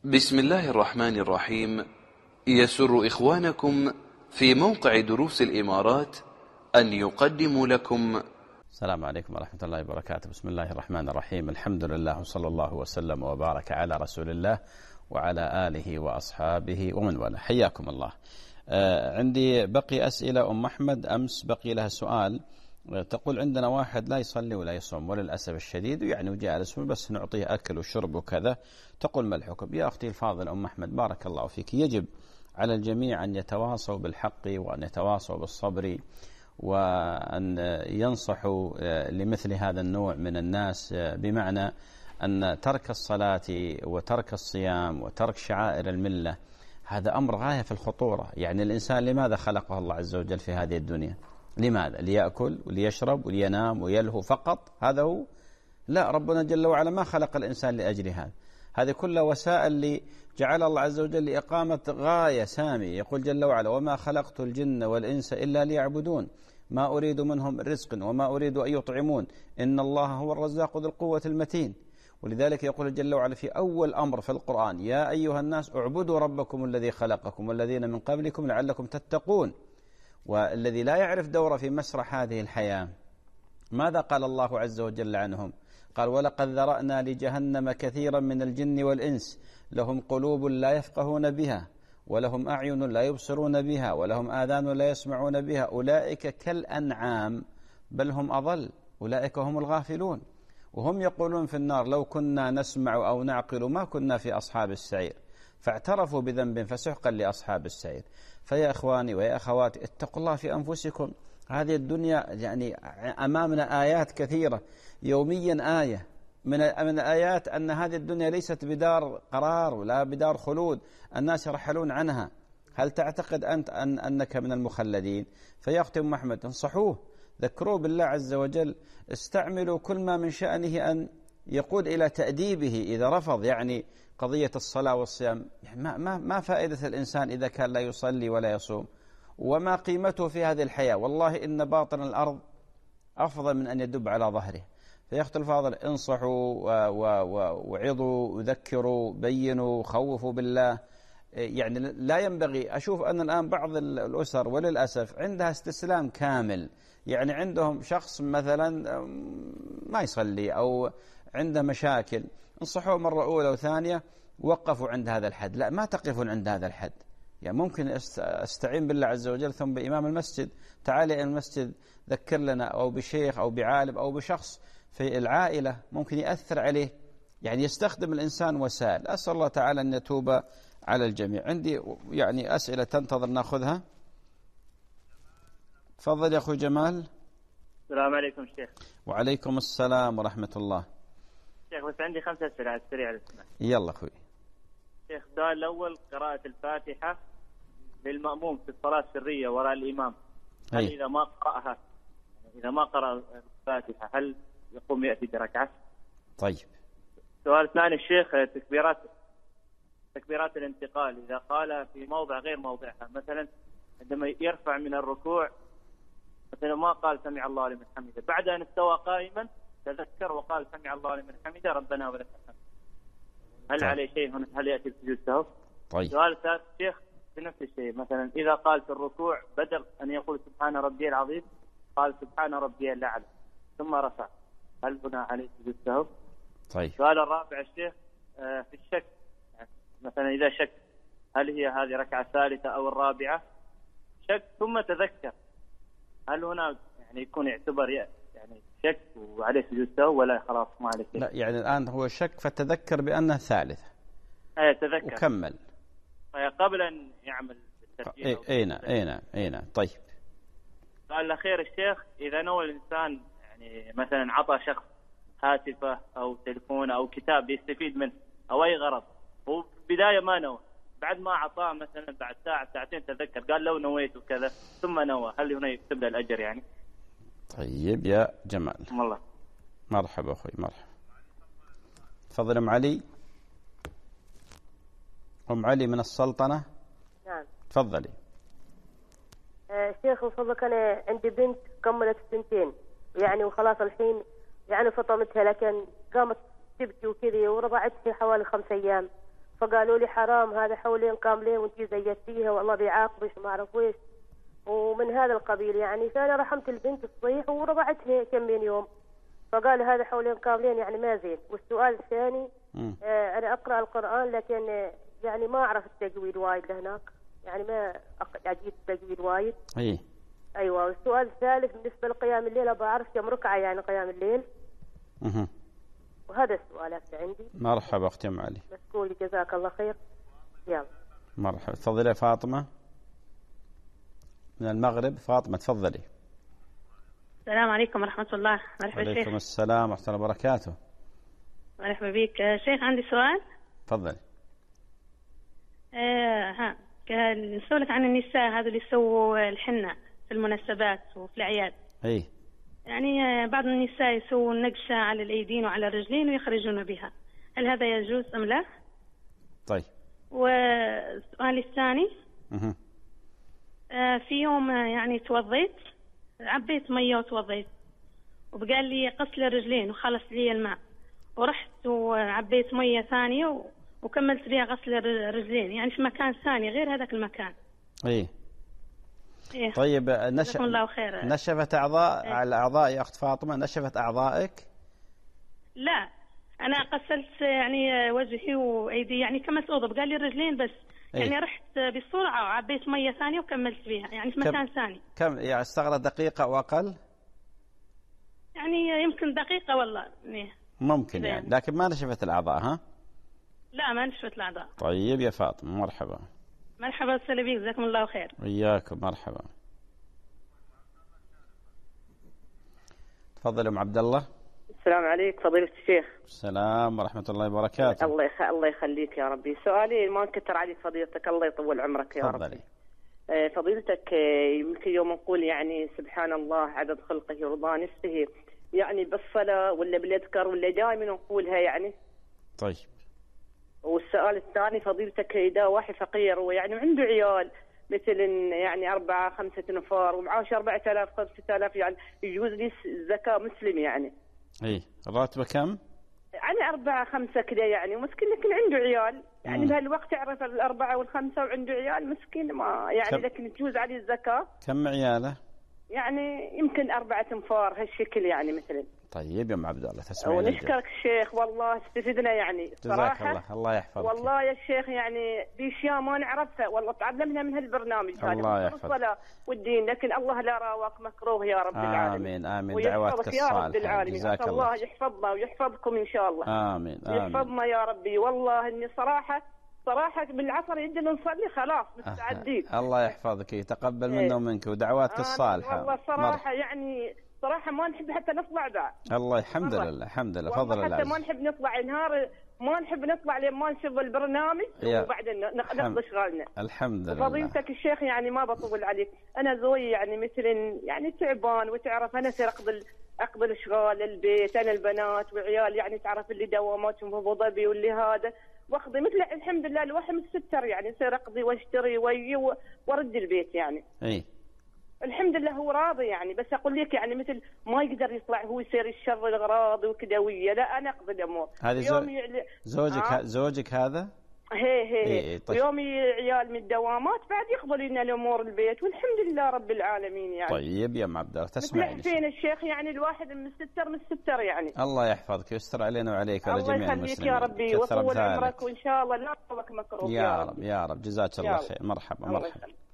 بسم الله الرحمن الرحيم. يسر إخوانكم في موقع دروس الإمارات أن يقدموا لكم. السلام عليكم ورحمة الله وبركاته. بسم الله الرحمن الرحيم. الحمد لله وصلى الله وسلم وبارك على رسول الله وعلى آله وأصحابه ومن والاه. حياكم الله. عندي بقي أسئلة. أم أحمد أمس بقي لها سؤال، تقول عندنا واحد لا يصلي ولا يصوم وللأسف الشديد، يعني وجالس بس نعطيه أكل وشرب وكذا، تقول ما الحكم؟ يا أختي الفاضل أم أحمد بارك الله فيك، يجب على الجميع أن يتواصوا بالحق وأن يتواصوا بالصبر وأن ينصحوا لمثل هذا النوع من الناس، بمعنى أن ترك الصلاة وترك الصيام وترك شعائر الملة هذا أمر غاية في الخطورة. يعني الإنسان لماذا خلقه الله عز وجل في هذه الدنيا؟ لماذا؟ ليأكل وليشرب ولينام ويلهو فقط؟ هذا هو؟ لا، ربنا جل وعلا ما خلق الإنسان لأجل هذا. هذه كلها وسائل جعل الله عز وجل لإقامة غاية سامية. يقول جل وعلا: وما خلقت الجن والإنس إلا ليعبدون ما أريد منهم رزق وما أريد أن يطعمون إن الله هو الرزاق ذو القوة المتين. ولذلك يقول جل وعلا في أول أمر في القرآن: يا أيها الناس اعبدوا ربكم الذي خلقكم والذين من قبلكم لعلكم تتقون. والذي لا يعرف دوره في مسرح هذه الحياة، ماذا قال الله عز وجل عنهم؟ قال: ولقد ذرأنا لجهنم كثيرا من الجن والإنس لهم قلوب لا يفقهون بها ولهم أعين لا يبصرون بها ولهم آذان لا يسمعون بها أولئك كالأنعام بل هم أضل أولئك هم الغافلون. وهم يقولون في النار: لو كنا نسمع أو نعقل ما كنا في أصحاب السعير، فاعترفوا بذنب فسحقا لأصحاب السعير. فيا إخواني ويا أخواتي اتقوا الله في أنفسكم. هذه الدنيا يعني أمامنا آيات كثيرة، يوميا آية من الآيات أن هذه الدنيا ليست بدار قرار ولا بدار خلود، الناس يرحلون عنها. هل تعتقد أنت أنك من المخلدين؟ فيا أختي أم أحمد انصحوه، ذكروه بالله عز وجل، استعملوا كل ما من شأنه أن يقود إلى تأديبه إذا رفض. يعني قضية الصلاة والصيام، يعني ما فائدة الإنسان إذا كان لا يصلي ولا يصوم؟ وما قيمته في هذه الحياة؟ والله إن باطن الأرض أفضل من أن يدب على ظهره. فيا أخت الفاضل انصحوا وعظوا وذكروا بينوا خوفوا بالله. يعني لا ينبغي، أشوف أن الآن بعض الأسر وللأسف عندها استسلام كامل. يعني عندهم شخص مثلا ما يصلي أو عنده مشاكل، انصحوه مرة أولى وثانية وقفوا عند هذا الحد. لا، ما تقفون عند هذا الحد. يعني ممكن استعين بالله عز وجل ثم بإمام المسجد، تعالي إلى المسجد ذكر لنا، أو بشيخ أو بعالم أو بشخص في العائلة ممكن يأثر عليه. يعني يستخدم الإنسان وسائل. أسأل الله تعالى أن يتوب على الجميع. عندي يعني أسئلة تنتظر نأخذها. تفضل يا أخوي جمال. السلام عليكم شيخ. وعليكم السلام ورحمة الله. شيخ بس عندي 5 أسئلة على السريع الاسماء. يلا أخوي. شيخ السؤال الأول: قراءة الفاتحة للمأموم في الصلاة السرية وراء الإمام، هل إذا ما قرأها، إذا ما قرأ الفاتحة هل يقوم يأتي بركعة؟ طيب. السؤال الثاني الشيخ: تكبيرات الانتقال إذا قال في موضع غير موضعها، مثلا عندما يرفع من الركوع مثلا ما قال سمع الله لمن حمده، بعد أن استوى قائما تذكر وقال سمع الله لمن حمده ربنا ولك الحمد، هل طيب. عليه شيء هنا؟ هل يأتي بسجود سهو؟ طيب. السؤال الثالث شيخ في نفس الشيء، مثلا إذا قال في الركوع بدل أن يقول سبحان ربي العظيم قال سبحان ربي الأعلى ثم رفع، هل هنا عليه سجود سهو؟ طيب. السؤال الرابع الشيخ في الشك، يعني مثلا إذا شك هل هي هذه ركعة الثالثة أو الرابعة؟ شك ثم تذكر، هل هنا يعني يكون يعتبر يعني شك وعليه سجود سهو ولا خلاص ما عليه شيء؟ لا، يعني الآن هو شك فتذكر بأنها ثالثة. تذكر وكمل قبل أن يعمل التسجيل. أي نعم. طيب. السؤال الأخير الشيخ: إذا نوى الإنسان يعني مثلا عطى شخص هاتفه أو تلفون أو كتاب يستفيد منه أو أي غرض، هو بداية ما نوى، بعد ما أعطاه مثلا بعد ساعة ساعتين تذكر قال لو نويت وكذا ثم نوى، هل هنا يكتب له الأجر يعني؟ طيب يا جمال. والله مرحبا أخوي مرحبا. تفضل أم علي. أم علي من السلطنة. نعم تفضلي. شيخ وفضلك، أنا عندي بنت كملت 2 يعني وخلاص الحين يعني فطمتها، لكن قامت تبكي وكذا ورضعت في حوالي 5 أيام، فقالوا لي حرام، هذا حولين كاملين وانتي زيتيها والله بيعاقبك وما اعرف ويش ومن هذا القبيل يعني. فانا رحمت البنت تصيح ورضعتها كم من يوم، فقال هذا حولين كاملين يعني ما زين. والسؤال الثاني انا اقرا القران لكن يعني ما اعرف التجويد وايد لهناك، يعني ما اجيد التجويد وايد. ايوه. والسؤال الثالث بالنسبه لقيام الليل بعرف كم ركعه يعني قيام الليل. وهذا السؤالات عندي. مرحبا اختي ام علي. مسكولي جزاك الله خير. يلا مرحبا. تفضلي يا فاطمه من المغرب. فاطمه تفضلي. السلام عليكم ورحمة الله. مرحبا شيخ. وعليكم السلام ورحمة الله وبركاته. مرحبا بك شيخ. عندي سؤال. تفضلي. كان نسولك عن النساء هذا اللي يسووا الحنة في المناسبات وفي الأعياد. يعني بعض النساء يسووا نقشة على الأيدين وعلى الرجلين ويخرجون بها، هل هذا يجوز أم لا؟ طيب. والسؤال الثاني في يوم يعني توضيت، عبيت مية وتوضيت وبقال لي غسل الرجلين وخلص لي الماء، ورحت وعبيت مية ثانية وكملت بها غسل الرجلين يعني في مكان ثاني غير هذاك المكان. إيه. طيب الله خير. نشفت على أعضاء يا أخت فاطمة؟ نشفت أعضائك؟ لا أنا غسلت يعني وجهي وأيدي يعني كملت أوضة، قال لي الرجلين بس. يعني رحت بسرعة وعبيت مية ثانية وكملت بها يعني في مكان ثاني. كم يعني استغرق دقيقة أو أقل؟ يعني يمكن دقيقة والله. ممكن يعني، لكن ما نشفت الأعضاء ها؟ لا ما نشفت الأعضاء. طيب يا فاطمة مرحبا. مرحبا وسهلا بك، جزاكم الله خير. وياكم مرحبا. تفضل أم عبد الله. السلام عليكم فضيلة الشيخ. السلام ورحمة الله وبركاته. الله يخليك يا ربي. سؤالي ما نكتر عليك فضيلتك، الله يطول عمرك يا ربي. فضيلتك يمكن يوم نقول يعني سبحان الله عدد خلقه ورضا نفسه، يعني بالصلاة ولا بالأذكار ولا دائما نقولها يعني؟ طيب. والسؤال الثاني فضيلتك إذا واحد فقير ويعني عنده عيال مثل يعني 4-5 نفار ومعاش 4000-5000 يعني يجوز لي الزكاة مسلم يعني؟ الراتبة كم؟ يعني 4-5 كذا يعني، ومسكين لكن عنده عيال يعني بهالوقت يعرف 4 و5 وعنده عيال مسكين ما يعني لكن تجوز عليه الزكاة. كم عياله؟ يعني يمكن 4 أنفار هالشكل يعني مثلا. طيب يا ام عبد الله تسمعين. ونشكرك الشيخ والله استفدنا يعني صراحة. الله يحفظك. والله يا الشيخ يعني باشياء ما نعرفها والله تعلمنا من هالبرنامج هذا. الله يحفظك. الصلاة والدين لكن الله لا راواك مكروه يا رب العالمين. آمين دعواتك الصالحة. يا رب العالمين. جزاك الله يحفظنا ويحفظكم إن شاء الله. آمين. يحفظنا يا ربي. والله إني صراحة بالعصر يدنا نصلي خلاص مستعدين. الله يحفظك يتقبل منا ومنك ودعواتك الصالحة. والله صراحة يعني صراحة ما نحب حتى نطلع بعد. الله الحمد لله فضل الله. حتى ما نحب نطلع نهار، ما نحب نطلع لما نشوف البرنامج وبعدين نقضي اشغالنا. الحمد لله. فضيلتك الشيخ يعني ما بطول عليك، انا زوجي يعني مثلا يعني تعبان وتعرف انا سير اقضي الاشغال البيت، انا البنات وعيال يعني تعرف اللي دواماتهم في ابو ظبي واللي هذا واخذي مثل الحمد لله الواحد متستر يعني سير اقضي واشتري وارد البيت يعني. الحمد لله هو راضي يعني، بس اقول لك يعني مثل ما يقدر يطلع هو يصير الشر الاغراض وكذا ويا لا انا اقضي الامور. هذه زوجك هذا؟ هي طيب. يوم عيال من الدوامات بعد يقضوا لنا الامور البيت والحمد لله رب العالمين يعني. طيب يا ام عبد الله تسمعيني. فين الشيخ يعني الواحد مستر يعني. الله يحفظك ويستر علينا وعليك وعلى جميع المسلمين. الله يخليك يا ربي وطول عمرك وان شاء الله لا يطولك مكروه يا رب جزاك الله خير. مرحبا.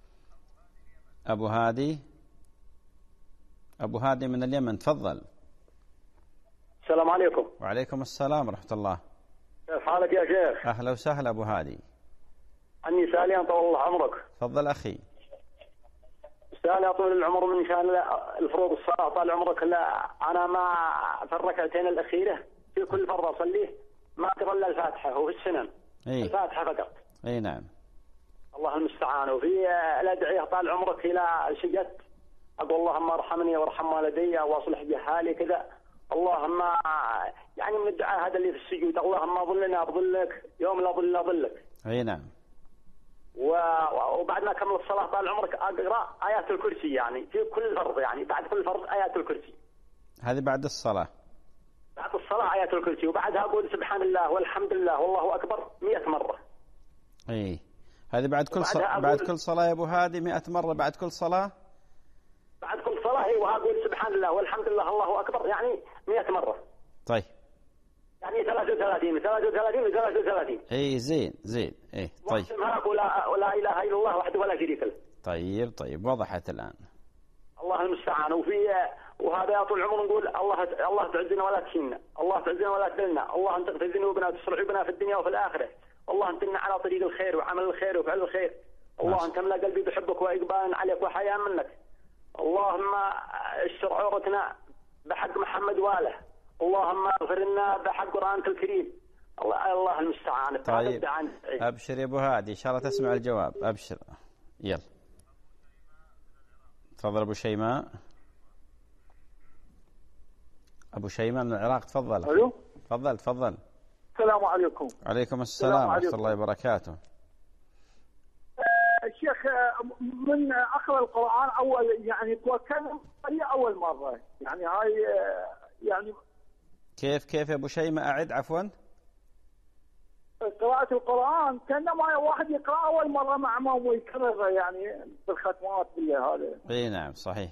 أبو هادي من اليمن تفضل. السلام عليكم. وعليكم السلام ورحمة الله. كيف حالك يا شيخ؟ أهلا وسهلا أبو هادي. عني سالي طول الله عمرك. تفضل أخي. سالي طول العمر من شان الفروض الصلاة طال عمرك. لا أنا ما في الركعتين الأخيرة في كل فرض أصليه ما أقرأ إلا الفاتحة وفي السنن. الفاتحة فقط. نعم. الله المستعان. وفي الأدعية طال عمرك إلى شقت أقول اللهم ارحمني وارحم والدي واصلح بحالي كذا. اللهم يعني من الدعاء هذا اللي في السجود اللهم ظلنا بظلك يوم لا ظل الا ظلك. نعم. وبعد ما كمل الصلاة طال عمرك أقرأ آيات الكرسي يعني في كل فرض يعني بعد كل فرض آيات الكرسي. هذه بعد الصلاة. بعد الصلاة آيات الكرسي وبعدها أقول سبحان الله والحمد لله والله أكبر 100 مرة. اي هذه بعد كل صلاة يا أبو هادي 100 مرة بعد كل صلاة؟ بعد كل صلاة وأقول سبحان الله والحمد لله الله أكبر يعني 100 مرة. طيب يعني 33. اي زين اي طيب. ولا إله إلا الله وحده ولا شريك له. طيب وضحت الآن. الله المستعان. وهذا طول العمر نقول الله تعزنا ولا تهنا، الله تعزنا ولا تذلنا، الله أن تغفر ذنوبنا وتستر عيوبنا في الدنيا وفي الآخرة، الله أن تمنع على طريق الخير وعمل الخير وفعل الخير، الله أن تملأ قلبي بحبك وإقبال عليك وحياة منك، اللهم اشتر عورتنا بحق محمد واله، اللهم اغفر لنا بحق قرآنك الكريم. الله المستعان. طيب أبشر يا أبو هادي إن شاء الله تسمع الجواب. أبشر يلا تفضل أبو شيماء. أبو شيماء من العراق تفضل. ألو تفضل. السلام عليكم. عليكم السلام ورحمة الله وبركاته. الشيخ من أقرأ القرآن يعني توكلنا أول مرة يعني هاي يعني كيف يا أبو شيماء أعد عفوا؟ قراءة القرآن كأنما واحد يقرأ أول مرة مع ما ويكرر يعني بالختمات هذا. اي نعم صحيح.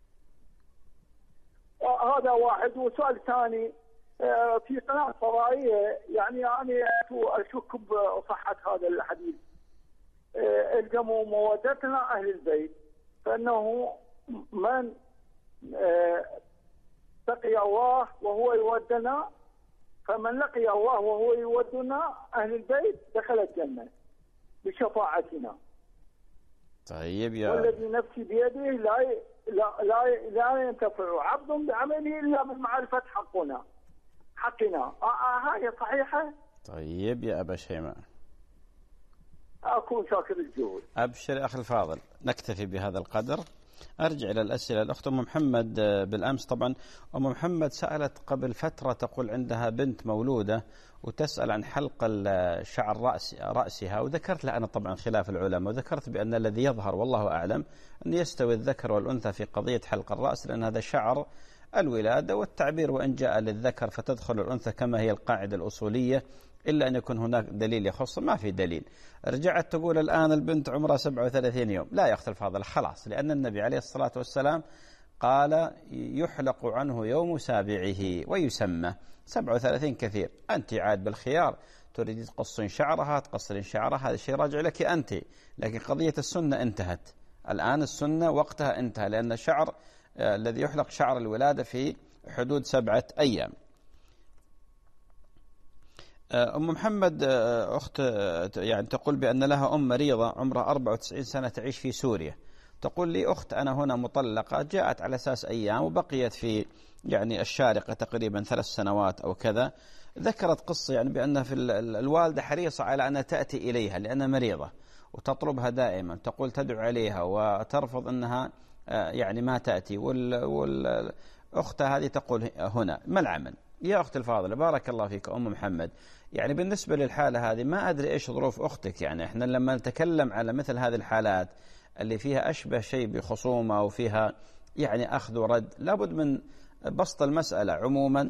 هذا واحد. وسؤال ثاني في قناة فضائية يعني أنا أشك بصحة هذا الحديث الجموا مودتنا أهل البيت فإنه من لقي الله وهو يودنا فمن لقي الله وهو يودنا أهل البيت دخل الجنة بشفاعتنا. طيب يا والذي نفسي بيده لا ينتفع عبد بعمله إلا بمعرفة حقنا. هاي صحيحة؟ طيب يا أبا شيماء أكون شاكر الجهود. أبشر أخي الفاضل. نكتفي بهذا القدر. أرجع إلى الأسئلة. الأخت أم محمد بالأمس طبعا أم محمد سألت قبل فترة تقول عندها بنت مولودة وتسأل عن حلق شعر رأسها وذكرت لها أنا طبعا خلاف العلماء وذكرت بأن الذي يظهر والله أعلم أن يستوي الذكر والأنثى في قضية حلق الرأس لأن هذا شعر الولادة والتعبير وإن جاء للذكر فتدخل الأنثى كما هي القاعدة الأصولية إلا أن يكون هناك دليل يخص. ما في دليل. رجعت تقول الآن البنت عمرها 37 يوم. لا يا أخت الفاضل خلاص لأن النبي عليه الصلاة والسلام قال يحلق عنه يوم سابعه ويسمى 37 كثير. أنت عاد بالخيار تريد تقصين شعرها تقصرين شعرها هذا الشيء راجع لك أنت. لكن قضية السنة انتهت الآن. السنة وقتها انتهى لأن الشعر الذي يحلق شعر الولادة في حدود 7 أيام. أم محمد أخت يعني تقول بأن لها أم مريضة عمرها 94 سنة تعيش في سوريا. تقول لي أخت أنا هنا مطلقة جاءت على أساس أيام وبقيت في يعني الشارقة تقريبا 3 سنوات أو كذا. ذكرت قصة يعني بأن في الوالدة حريصة على أن تأتي إليها لأنها مريضة وتطلبها دائما. تقول تدعو عليها وترفض أنها يعني ما تأتي. والأخت هذه تقول هنا ما العمل؟ يا أخت الفاضلة بارك الله فيك أم محمد يعني بالنسبة للحالة هذه ما أدري إيش ظروف أختك. يعني إحنا لما نتكلم على مثل هذه الحالات اللي فيها أشبه شيء بخصومة وفيها يعني أخذ ورد لابد من بسط المسألة عموما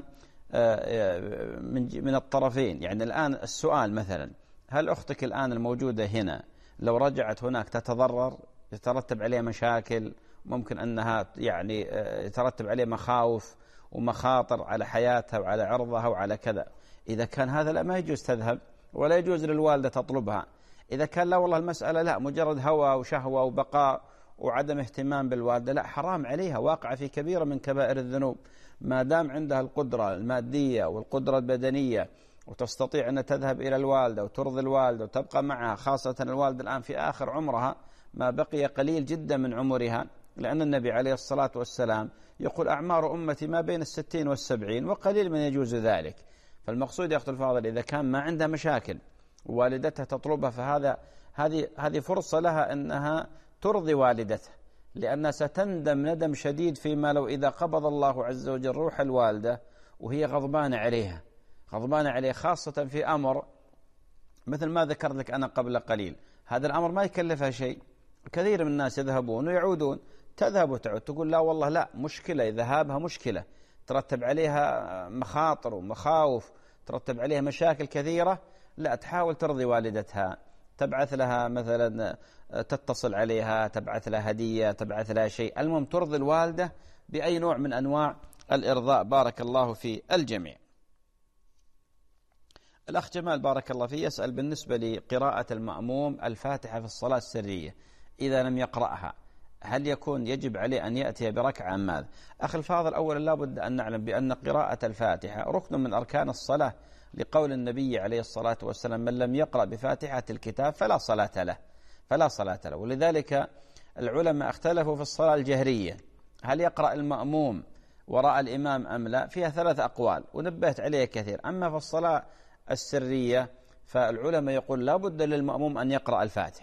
من الطرفين. يعني الآن السؤال مثلا هل أختك الآن الموجودة هنا لو رجعت هناك تتضرر يترتب عليها مشاكل ممكن أنها يعني يترتب عليها مخاوف ومخاطر على حياتها وعلى عرضها وعلى كذا. إذا كان هذا لا ما يجوز تذهب ولا يجوز للوالدة تطلبها. إذا كان لا والله المسألة لا مجرد هوى وشهوة وبقاء وعدم اهتمام بالوالدة لا حرام عليها واقع في كبيرة من كبائر الذنوب. ما دام عندها القدرة المادية والقدرة البدنية وتستطيع أن تذهب إلى الوالدة وترضي الوالدة وتبقى معها خاصة الوالدة الآن في آخر عمرها ما بقي قليل جدا من عمرها لأن النبي عليه الصلاة والسلام يقول أعمار أمتي ما بين 60 و70 وقليل من يجوز ذلك. فالمقصود يا أخت الفاضل إذا كان ما عندها مشاكل ووالدتها تطلبها فهذا هذه فرصة لها أنها ترضي والدتها لأنها ستندم ندم شديد فيما لو إذا قبض الله عز وجل روح الوالدة وهي غضبانة عليها خاصة في أمر مثل ما ذكرت لك أنا قبل قليل. هذا الأمر ما يكلفها شيء. كثير من الناس يذهبون ويعودون تذهب وتعود تقول لا والله لا مشكلة ذهابها مشكلة ترتب عليها مخاطر ومخاوف ترتب عليها مشاكل كثيرة. لا تحاول ترضي والدتها تبعث لها مثلا، تتصل عليها، تبعث لها هدية، تبعث لها شيء، المهم ترضي الوالدة بأي نوع من أنواع الإرضاء. بارك الله في الجميع. الأخ جمال بارك الله فيه يسأل بالنسبة لقراءة المأموم الفاتحة في الصلاة السرية إذا لم يقرأها هل يجب عليه أن يأتي بركعة أم ماذا؟ أخي الفاضل، أولا لا بد أن نعلم بأن قراءة الفاتحة ركن من أركان الصلاة، لقول النبي عليه الصلاة والسلام: من لم يقرأ بفاتحة الكتاب فلا صلاة له. ولذلك العلماء اختلفوا في الصلاة الجهرية، هل يقرأ المأموم وراء الإمام أم لا؟ فيها 3 أقوال ونبهت عليها كثير. أما في الصلاة السرية فالعلماء يقول لا بد للمأموم أن يقرأ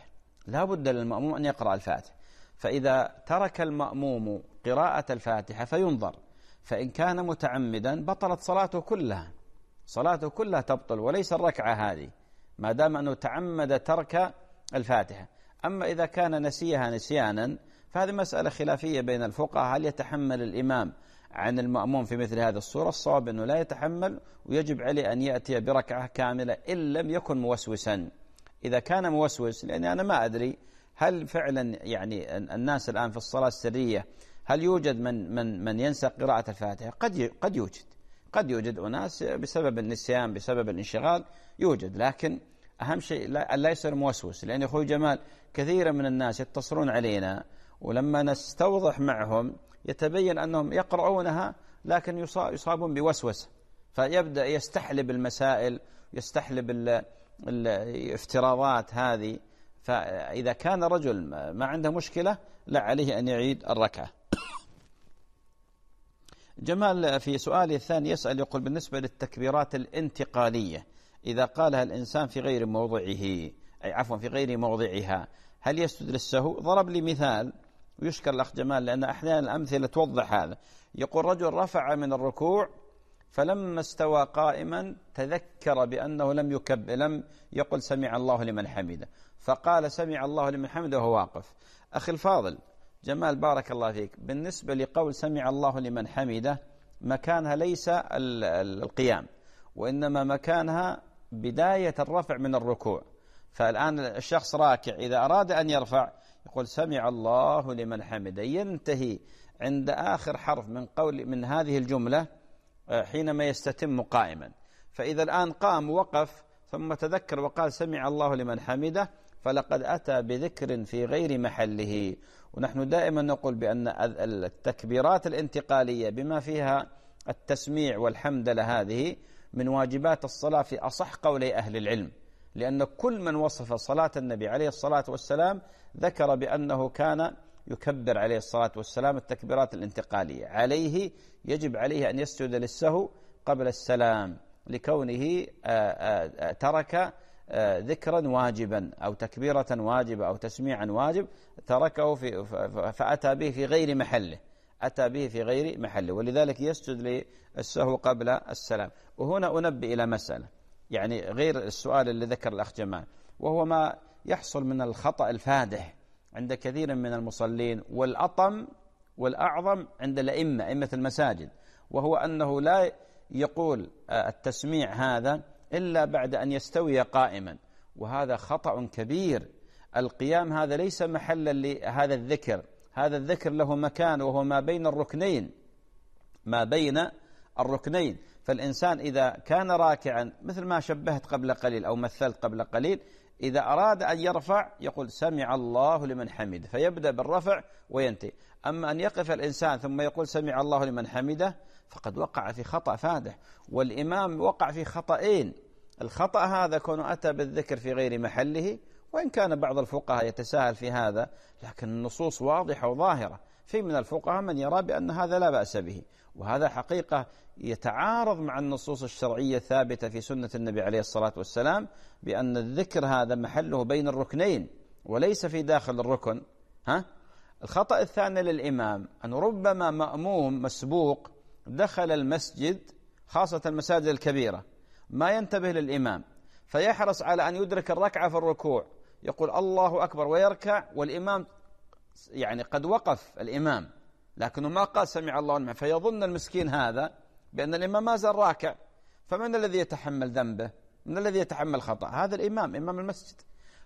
الفاتحة، فإذا ترك المأموم قراءة الفاتحة فينظر، فإن كان متعمدا بطلت صلاته كلها تبطل، وليس الركعة هذه ما دام أنه تعمد ترك الفاتحة. أما إذا كان نسيها نسيانا فهذه مسألة خلافية بين الفقهاء، هل يتحمل الإمام عن المأموم في مثل هذه الصورة؟ الصواب أنه لا يتحمل، ويجب عليه أن يأتي بركعة كاملة إن لم يكن موسوسا. إذا كان موسوس، لأني أنا ما أدري هل فعلا يعني الناس الآن في الصلاة السرية هل يوجد من ينسى قراءة الفاتحة؟ قد يوجد أناس بسبب النسيان، بسبب الانشغال يوجد، لكن أهم شيء لا يصير موسوس. لأن أخوي جمال كثيرا من الناس يتصلون علينا ولما نستوضح معهم يتبين أنهم يقرؤونها لكن يصابون بوسوسة، فيبدأ يستحلب المسائل، يستحلب الافتراضات هذه. فإذا كان رجل ما عنده مشكلة لا عليه أن يعيد الركعة. جمال في سؤاله الثاني يسأل يقول: بالنسبة للتكبيرات الانتقالية إذا قالها الإنسان في غير موضعها هل يسجد للسهو؟ ضرب لي مثال ويشكر الأخ جمال لأن أحيانا الأمثلة توضح هذا. يقول: رجل رفع من الركوع فلما استوى قائما تذكر بأنه لم يقل سمع الله لمن حمده، فقال سمع الله لمن حمده وهو واقف. أخي الفاضل جمال بارك الله فيك، بالنسبة لقول سمع الله لمن حمده مكانها ليس القيام، وإنما مكانها بداية الرفع من الركوع. فالآن الشخص راكع إذا أراد أن يرفع يقول سمع الله لمن حمده، ينتهي عند آخر حرف من هذه الجملة حينما يستتم قائما. فإذا الآن قام ووقف ثم تذكر وقال سمع الله لمن حمده فلقد أتى بذكر في غير محله. ونحن دائما نقول بأن التكبيرات الانتقالية بما فيها التسميع والحمدلله هذه من واجبات الصلاة في أصح قولي أهل العلم، لأن كل من وصف صلاة النبي عليه الصلاة والسلام ذكر بأنه كان يكبر عليه الصلاة والسلام التكبيرات الانتقالية. يجب عليه أن يسجد للسهو قبل السلام لكونه ترك ذكرا واجبا أو تكبيرة واجبة أو تسميعا واجب تركه فأتى به في غير محله، ولذلك يسجد للسهو قبل السلام. وهنا أنبه إلى مسألة يعني غير السؤال اللي ذكر الأخ جمال، وهو ما يحصل من الخطأ الفادح عند كثير من المصلين والأطم والأعظم عند أئمة المساجد، وهو أنه لا يقول التسميع هذا إلا بعد أن يستوي قائما، وهذا خطأ كبير. القيام هذا ليس محلا لهذا الذكر، هذا الذكر له مكان وهو ما بين الركنين. فالإنسان إذا كان راكعا مثل ما شبهت قبل قليل أو مثلت قبل قليل، إذا أراد أن يرفع يقول سمع الله لمن حمده فيبدأ بالرفع وينتهي. أما أن يقف الإنسان ثم يقول سمع الله لمن حمده فقد وقع في خطأ فادح، والإمام وقع في خطأين. الخطأ هذا كونه أتى بالذكر في غير محله، وإن كان بعض الفقهاء يتساهل في هذا، لكن النصوص واضحة وظاهرة. في من الفقهاء من يرى بأن هذا لا بأس به، وهذا حقيقة يتعارض مع النصوص الشرعية الثابتة في سنة النبي عليه الصلاة والسلام بأن الذكر هذا محله بين الركنين وليس في داخل الركن. الخطأ الثاني للإمام أن ربما مأموم مسبوق دخل المسجد، خاصة المساجد الكبيرة، ما ينتبه للإمام فيحرص على أن يدرك الركعة في الركوع، يقول الله أكبر ويركع والإمام يعني قد وقف الإمام لكنه ما قال سمع الله لمن، فيظن المسكين هذا بأن الإمام ما زال راكع. فمن الذي يتحمل ذنبه؟ من الذي يتحمل خطأ؟ هذا الإمام، إمام المسجد.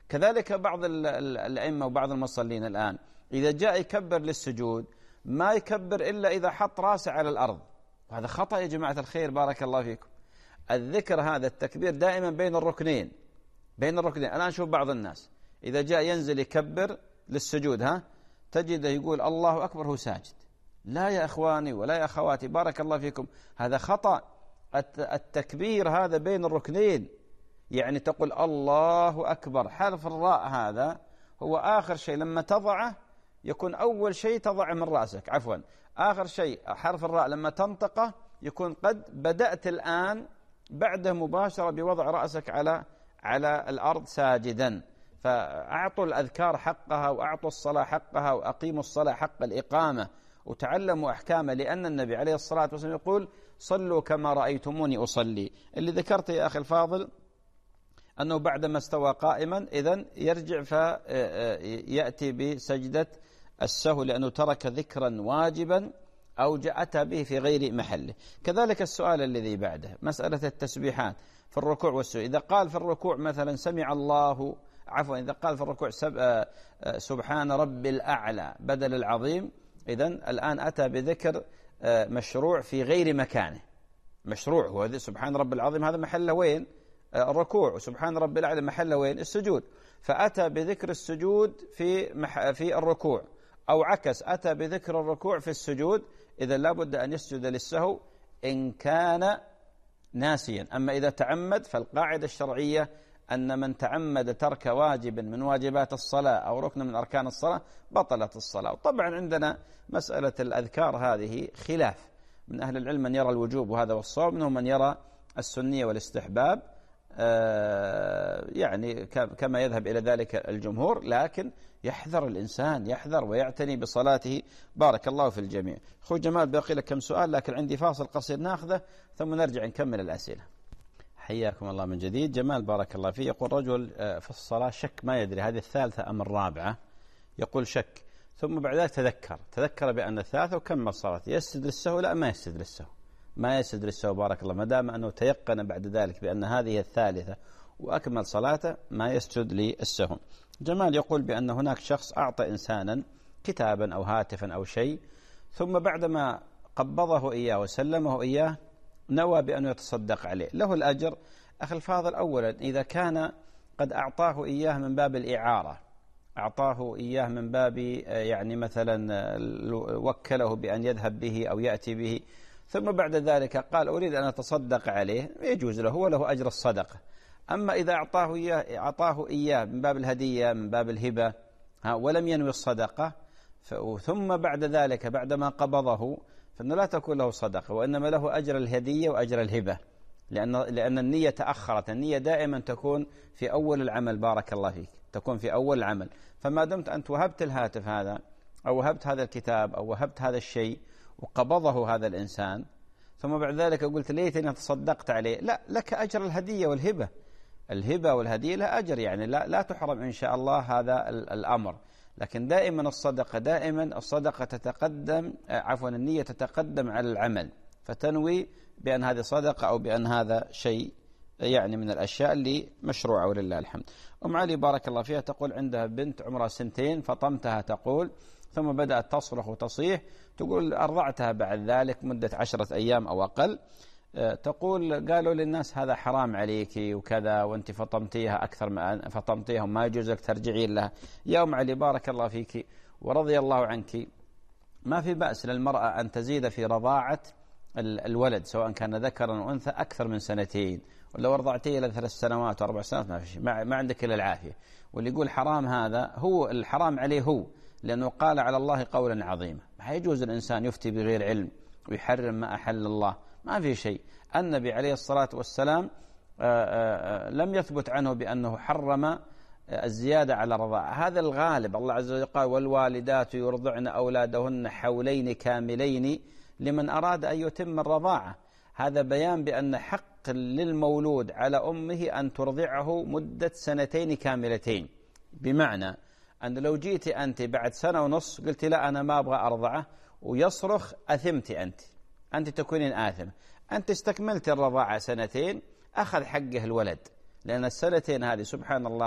كذلك بعض الأئمة وبعض المصلين الآن إذا جاء يكبر للسجود ما يكبر إلا إذا حط راسه على الأرض، وهذا خطأ يا جماعة الخير بارك الله فيكم. الذكر هذا التكبير دائما بين الركنين، بين الركنين. الآن شوف بعض الناس إذا جاء ينزل يكبر للسجود تجده يقول الله أكبر هو ساجد. لا يا إخواني ولا يا أخواتي بارك الله فيكم، هذا خطأ. التكبير هذا بين الركنين، يعني تقول الله أكبر، حرف الراء هذا هو آخر شيء لما تضعه يكون أول شيء تضع من رأسك، عفوا آخر شيء حرف الراء لما تنطقه يكون قد بدأت الآن بعده مباشرة بوضع رأسك على الأرض ساجدا. فأعطوا الأذكار حقها وأعطوا الصلاة حقها وأقيموا الصلاة حق الإقامة وتعلموا أحكامه، لأن النبي عليه الصلاة والسلام يقول صلوا كما رأيتموني أصلي. اللي ذكرت يا أخي الفاضل أنه بعدما استوى قائما إذن يرجع فيأتي بسجدة السهو لأنه ترك ذكرا واجبا أو أتى به في غير محله. كذلك السؤال الذي بعده مسألة التسبيحات في الركوع والسجود. إذا قال في الركوع مثلا سمع الله، عفوا إذا قال في الركوع سبحان رب الأعلى بدل العظيم، إذن الآن أتى بذكر مشروع في غير مكانه. مشروع هو سبحان رب العظيم هذا محله وين؟ الركوع، وسبحان رب الأعلى محله وين؟ السجود. فأتى بذكر السجود في الركوع، أو عكس أتى بذكر الركوع في السجود. إذا لابد أن يسجد للسهو إن كان ناسيا. أما إذا تعمد فالقاعدة الشرعية أن من تعمد ترك واجب من واجبات الصلاة أو ركن من أركان الصلاة بطلت الصلاة. وطبعا عندنا مسألة الأذكار هذه خلاف، من أهل العلم من يرى الوجوب وهذا والصواب، منهم من يرى السنية والاستحباب، يعني كما يذهب إلى ذلك الجمهور. لكن يحذر الإنسان، يحذر ويعتني بصلاته. بارك الله في الجميع. أخو جمال باقي لك كم سؤال لكن عندي فاصل قصير ناخذه ثم نرجع نكمل الأسئلة. حياكم الله من جديد. جمال بارك الله فيه يقول رجل في الصلاة شك ما يدري هذه الثالثة أم الرابعة، يقول شك ثم بعد ذلك تذكر بأن الثالثة وكمل صلاته، يسجد للسهو؟ لا، ما يسجد للسهو، ما يسجد للسهو بارك الله، ما دام أنه تيقن بعد ذلك بأن هذه الثالثة وأكمل صلاته ما يسجد للسهو. جمال يقول بأن هناك شخص أعطى إنسانا كتابا أو هاتفا أو شيء، ثم بعدما قبضه إياه وسلمه إياه نوى بأنه يتصدق عليه، له الأجر؟ أخي الفاضل، أولا إذا كان قد أعطاه إياه من باب الإعارة، أعطاه إياه من باب يعني مثلا وكله بأن يذهب به أو يأتي به، ثم بعد ذلك قال أريد أن أتصدق عليه، يجوز له وله أجر الصدقة. أما إذا أعطاه إياه من باب الهدية من باب الهبة ولم ينوي الصدقة ثم بعد ذلك بعدما قبضه فإنه لا تكون له صدقة، وإنما له أجر الهدية وأجر الهبة، لأن النية تأخرت. النية دائما تكون في أول العمل بارك الله فيك، تكون في أول العمل. فما دمت أنت وهبت الهاتف هذا أو وهبت هذا الكتاب أو وهبت هذا الشيء وقبضه هذا الإنسان ثم بعد ذلك قلت ليتني تصدقت عليه، لا، لك أجر الهدية والهبة. الهبة والهدية لها أجر، يعني لا تحرم إن شاء الله هذا الأمر. لكن دائما الصدقة تتقدم، عفوا النية تتقدم على العمل، فتنوي بأن هذه صدقة أو بأن هذا شيء يعني من الأشياء اللي مشروعة ولله الحمد. أم علي بارك الله فيها تقول عندها بنت عمرها 2 فطمتها تقول، ثم بدأت تصرخ وتصيح، تقول أرضعتها بعد ذلك مدة 10 أيام أو أقل. تقول قالوا للناس هذا حرام عليك وكذا وانت فطمتيها أكثر ما فطمتيها وما يجوز لك ترجعين لها. يا أم علي بارك الله فيك ورضي الله عنك، ما في بأس للمرأة أن تزيد في رضاعة الولد سواء كان ذكرا أو أنثى أكثر من 2، ولو رضعتيه إلى 3 سنوات و4 سنوات ما في شيء، ما عندك إلا العافية. واللي يقول حرام هذا هو الحرام عليه هو، لأنه قال على الله قولا عظيما. ما يجوز الإنسان يفتي بغير علم ويحرم ما أحل الله، ما في شيء. النبي عليه الصلاة والسلام لم يثبت عنه بأنه حرم الزيادة على الرضاعة، هذا الغالب. الله عز وجل قال والوالدات يرضعن أولادهن حولين كاملين لمن أراد أن يتم الرضاعة. هذا بيان بأن حق للمولود على أمه أن ترضعه مدة 2 كاملتين، بمعنى أن لو جيت أنت بعد 1.5 سنة قلت لا أنا ما أبغى أرضعه ويصرخ أثمت أنت تكونين آثمة. أنت استكملت الرضاعة 2 أخذ حقه الولد، لأن 2 هذه سبحان الله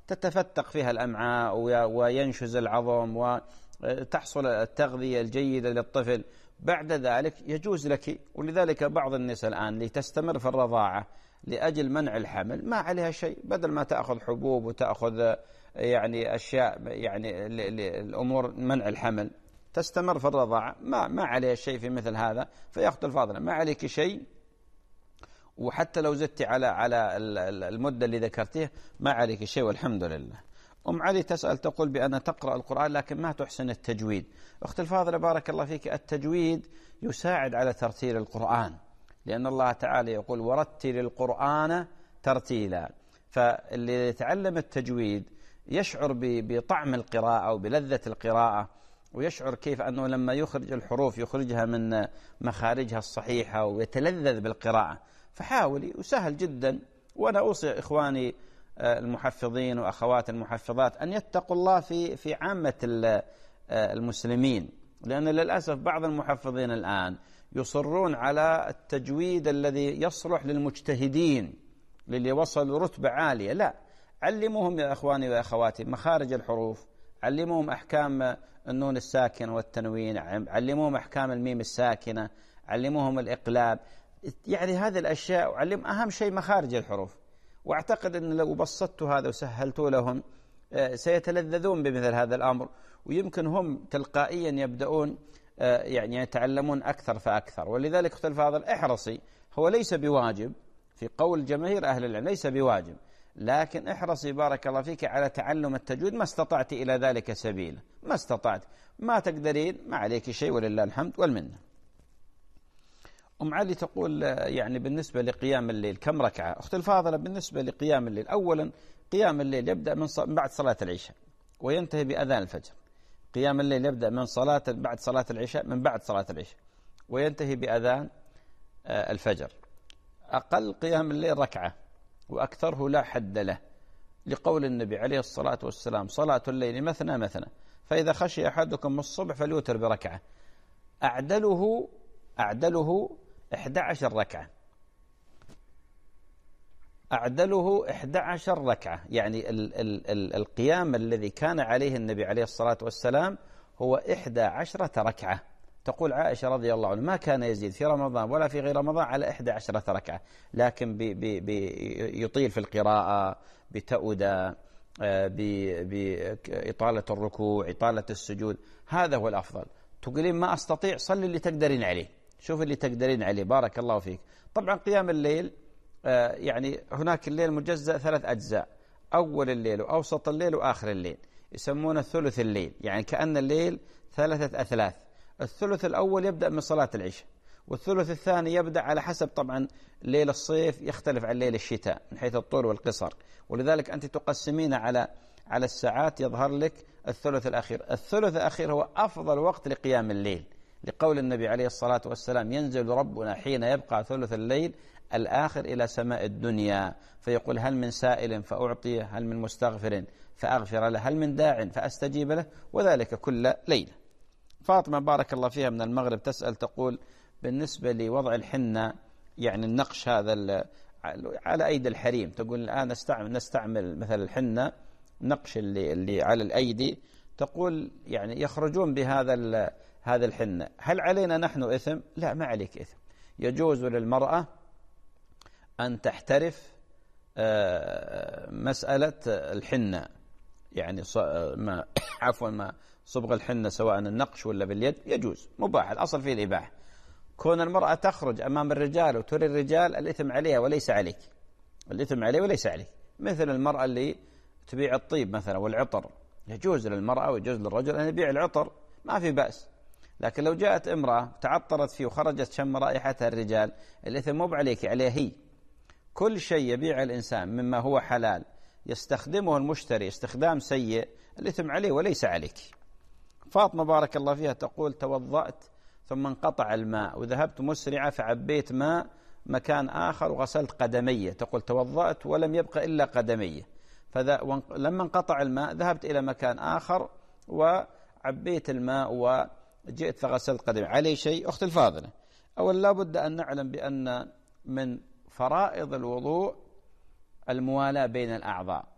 تتفتق فيها الأمعاء وينشز العظم وتحصل التغذية الجيدة للطفل، بعد ذلك يجوز لك. ولذلك بعض النساء الآن لتستمر في الرضاعة لأجل منع الحمل ما عليها شيء، بدل ما تأخذ حبوب وتأخذ يعني أشياء يعني الأمور منع الحمل، تستمر في الرضاعة ما عليها شيء في مثل هذا. فيا أخت الفاضلة ما عليك شيء، وحتى لو زدت على المدة اللي ذكرتيه ما عليك شيء والحمد لله. أم علي تسأل تقول بأن تقرأ القرآن لكن ما تحسن التجويد. أخت الفاضلة بارك الله فيك، التجويد يساعد على ترتيل القرآن، لأن الله تعالى يقول ورتل القرآن ترتيلا. فاللي يتعلم التجويد يشعر بطعم القراءة وبلذة القراءة، ويشعر كيف أنه لما يخرج الحروف يخرجها من مخارجها الصحيحة ويتلذذ بالقراءة. فحاولي، وسهل جدا. وأنا أوصي إخواني المحفظين وأخوات المحفظات أن يتقوا الله في عامة المسلمين، لأن للأسف بعض المحفظين الآن يصرون على التجويد الذي يصلح للمجتهدين للي وصلوا رتبة عالية. لا، علموهم يا أخواني وأخواتي مخارج الحروف، علموهم أحكام النون الساكنة والتنوين، علموهم أحكام الميم الساكنة، علموهم الإقلاب، يعني هذه الأشياء، وعلم أهم شيء مخارج الحروف. وأعتقد أن لو بسطت هذا وسهلت لهم سيتلذذون بمثل هذا الأمر، ويمكن هم تلقائيا يبدأون يعني يتعلمون أكثر فأكثر. ولذلك أخت الفاضل احرصي، هو ليس بواجب في قول جماهير أهل العلم، ليس بواجب، لكن احرصي بارك الله فيك على تعلم التجويد ما استطعت إلى ذلك سبيلا. ما استطعت، ما تقدرين، ما عليك شيء ولله الحمد والمنة. أم علي تقول يعني بالنسبة لقيام الليل كم ركعة؟ أخت الفاضلة بالنسبة لقيام الليل، أولا قيام الليل يبدأ من بعد صلاة العشاء وينتهي بأذان الفجر. قيام الليل يبدأ من بعد صلاة العشاء، من بعد صلاة العشاء وينتهي بأذان الفجر. أقل قيام الليل ركعة وأكثره لا حد له، لقول النبي عليه الصلاة والسلام صلاة الليل مثنى مثنى، فإذا خشي أحدكم الصبح فليوتر بركعة. أعدله 11 ركعة، أعدله 11 ركعة. يعني القيام الذي كان عليه النبي عليه الصلاة والسلام هو 11 ركعة. تقول عائشة رضي الله عنها ما كان يزيد في رمضان ولا في غير رمضان على 11 ركعة، لكن يطيل في القراءة بتأودة، بإطالة الركوع، إطالة السجود، هذا هو الأفضل. تقولين ما أستطيع، صلي اللي تقدرين عليه، شوف اللي تقدرين عليه بارك الله فيك. طبعا قيام الليل يعني هناك الليل مجزأ 3 أجزاء، أول الليل وأوسط الليل وآخر الليل، يسمونه ثلث الليل، يعني كأن الليل 3 أثلاث. الثلث الأول يبدأ من صلاة العشاء، والثلث الثاني يبدأ على حسب طبعا ليل الصيف يختلف عن ليل الشتاء من حيث الطول والقصر، ولذلك أنت تقسمين على الساعات يظهر لك الثلث الأخير. الثلث الأخير هو أفضل وقت لقيام الليل، لقول النبي عليه الصلاة والسلام ينزل ربنا حين يبقى ثلث الليل الآخر إلى سماء الدنيا فيقول هل من سائل فأعطيه، هل من مستغفر فأغفر له، هل من داع فأستجيب له، وذلك كل ليلة. فاطمة بارك الله فيها من المغرب تسأل تقول بالنسبة لوضع الحنة، يعني النقش هذا على أيدي الحريم، تقول الآن نستعمل مثل الحنة نقش اللي على الأيدي، تقول يعني يخرجون بهذا الحنة، هل علينا نحن إثم؟ لا، ما عليك إثم. يجوز للمرأة أن تحترف مسألة الحنة، يعني ما صبغ الحنة سواء النقش ولا باليد يجوز، مباح، الأصل فيه الإباحة. كون المرأة تخرج أمام الرجال وتري الرجال الإثم عليها وليس عليك، الإثم عليه وليس عليك. مثل المرأة اللي تبيع الطيب مثلا والعطر، يجوز للمرأة ويجوز للرجل أن يبيع العطر، ما في بأس. لكن لو جاءت امرأة تعطرت فيه وخرجت شم رائحتها الرجال، الإثم مو عليك، عليها هي. كل شيء يبيع الإنسان مما هو حلال يستخدمه المشتري استخدام سيء، الإثم عليه وليس عليك. فاطمة بارك الله فيها تقول توضأت ثم انقطع الماء وذهبت مسرعة فعبيت ماء مكان آخر وغسلت قدمي. تقول توضأت ولم يبقى إلا قدمي، لما انقطع الماء ذهبت إلى مكان آخر وعبيت الماء وجئت فغسلت قدمي، علي شيء؟ أخت الفاضلة، أولا لا بد أن نعلم بأن من فرائض الوضوء الموالاة بين الأعضاء،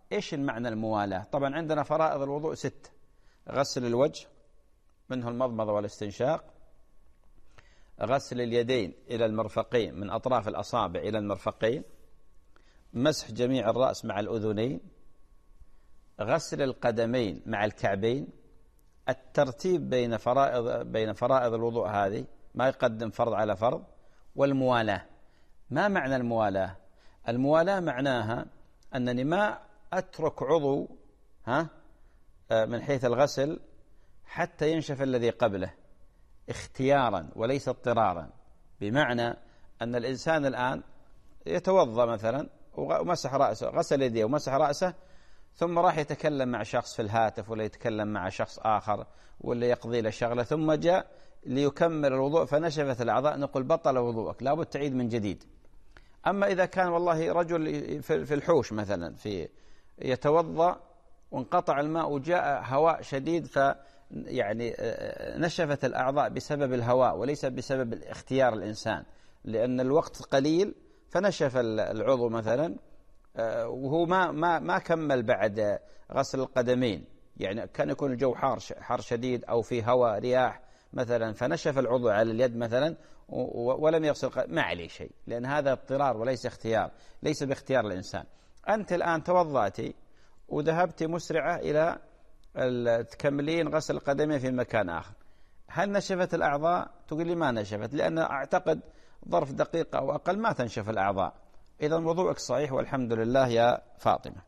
إيش المعنى الموالاة؟ طبعا عندنا فرائض الوضوء 6: غسل الوجه منه المضمضة والاستنشاق، غسل اليدين إلى المرفقين من أطراف الأصابع إلى المرفقين، مسح جميع الرأس مع الأذنين، غسل القدمين مع الكعبين، الترتيب بين فرائض الوضوء هذه، ما يقدم فرض على فرض، والموالاة. ما معنى الموالاة؟ الموالاة معناها أنني ما أترك عضو من حيث الغسل حتى ينشف الذي قبله اختيارا وليس اضطرارا. بمعنى أن الإنسان الآن يتوضأ مثلا ومسح رأسه، غسل يديه ومسح رأسه، ثم راح يتكلم مع شخص في الهاتف ولا يتكلم مع شخص آخر ولا يقضي له شغلة، ثم جاء ليكمل الوضوء فنشفت الأعضاء، نقول بطل وضوءك، لابد تعيد من جديد. أما إذا كان والله رجل في الحوش مثلا يتوضأ وانقطع الماء وجاء هواء شديد يعني نشفت الأعضاء بسبب الهواء وليس بسبب اختيار الإنسان، لأن الوقت قليل فنشف العضو مثلا وهو ما كمل بعد غسل القدمين، يعني كان يكون الجو حار شديد أو في هواء رياح مثلا فنشف العضو على اليد مثلا ولم يغسل ما عليه شيء، لأن هذا اضطرار وليس اختيار، ليس باختيار الإنسان. أنت الآن توضأتي وذهبت مسرعة إلى تكملين غسل القدمين في مكان آخر، هل نشفت الأعضاء؟ تقول لي ما نشفت، لأن أعتقد ظرف دقيقة أو أقل ما تنشف الأعضاء. إذا وضوءك صحيح والحمد لله يا فاطمة.